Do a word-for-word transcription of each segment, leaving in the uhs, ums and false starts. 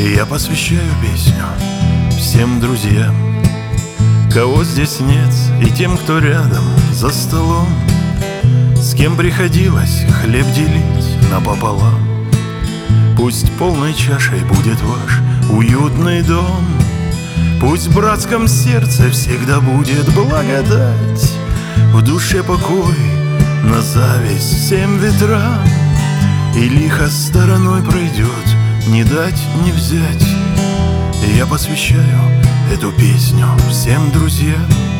Я посвящаю песню всем друзьям, кого здесь нет, и тем, кто рядом за столом, с кем приходилось хлеб делить напополам. Пусть полной чашей будет ваш уютный дом, пусть в братском сердце всегда будет благодать, в душе покой на зависть всем ветрам, и лихо стороной пройдет, не дать, не взять. Я посвящаю эту песню всем друзьям,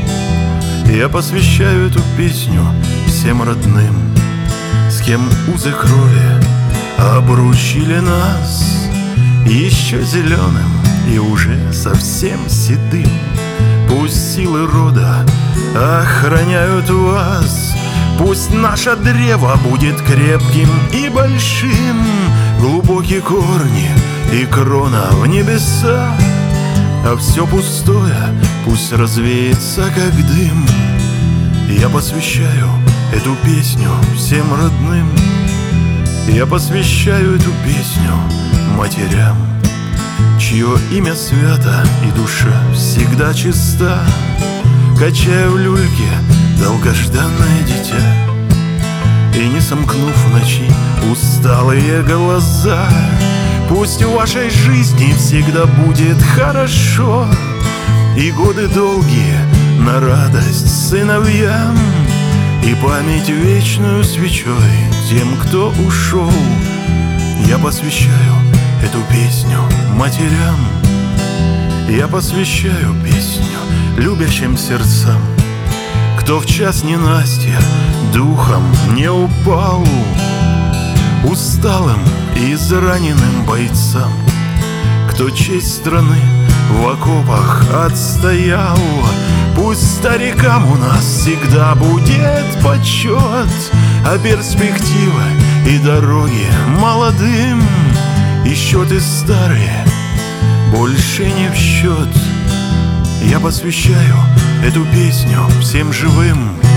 я посвящаю эту песню всем родным, с кем узы крови обручили нас, еще зеленым и уже совсем седым. Пусть силы рода охраняют вас, пусть наше древо будет крепким и большим, глубокие корни и крона в небеса, а все пустое пусть развеется, как дым. Я посвящаю эту песню всем родным, я посвящаю эту песню матерям, чье имя свято и душа всегда чиста, качая в люльке долгожданное дитя. И не сомкнув в ночи усталые глаза, пусть в вашей жизни всегда будет хорошо, и годы долгие на радость сыновьям, и память вечную свечой тем, кто ушел. Я посвящаю эту песню матерям, я посвящаю песню любящим сердцам, кто в час ненастья духом не упал, усталым и израненным бойцам, кто честь страны в окопах отстоял. Пусть старикам у нас всегда будет почет, а перспектива и дороги молодым, и счеты старые больше не в счет. Я посвящаю эту песню всем живым,